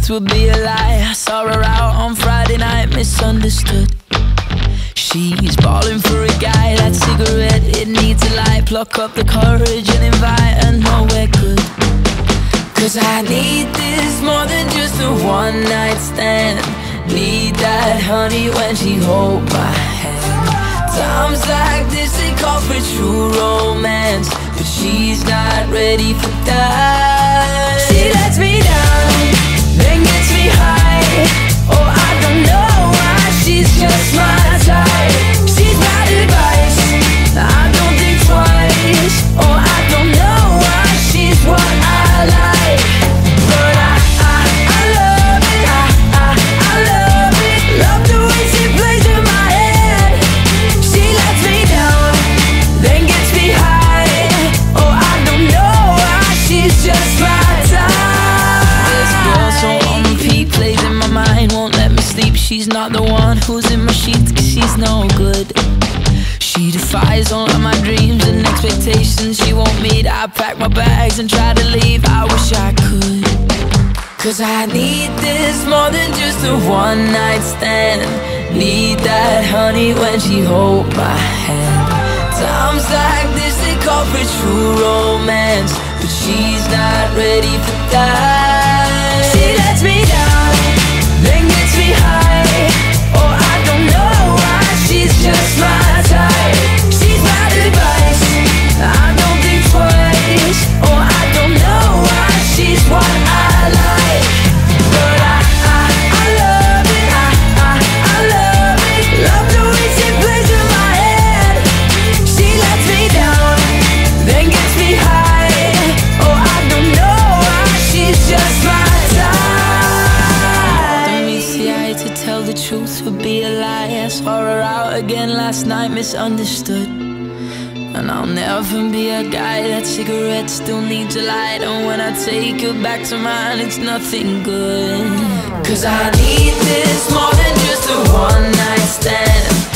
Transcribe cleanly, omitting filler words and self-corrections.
truth would be a lie. I saw her out on Friday night, misunderstood. She's balling for a guy, that cigarette, it needs a light. Pluck up the courage and invite her nowhere good. Cause I need this more than just a one night stand. Need that honey when she hold my hand. Times like this they call for true romance, but she's not ready for that. She lets me down, then gets me high. Oh, I don't know why, she's just my type. She's bad advice, I don't think twice. Oh, I don't know why, she's what I like. But I love it, I love it. Love the way she plays in my head. She lets me down, then gets me high. Oh, I don't know why, she's just my type. This girl so on repeat, plays in my mind, won't let me sleep. She's not the one who's in my sheets, cause she's no good. She defies all of my dreams and expectations she won't meet. I pack my bags and try to leave, I wish I could. Cause I need this more than just a one night stand. Need that honey when she hold my hand. Times like this they call for true romance, but she's not ready for that. She lets me down, then gets me high. Oh, I don't know why, she's just my type. She's bad advice, I don't think twice. Oh, I don't know why, she's what I like. But I love it, I love it. Love the way she plays in my head. She lets me down, then gets me high. Oh, I don't know why, she's just my type. Don't meet the eye to tell the truth would be a lie. I saw her out again last night, misunderstood. And I'll never be a guy that cigarette still needs a light. And when I take her back to mine, it's nothing good. Cause I need this more than just a one night stand.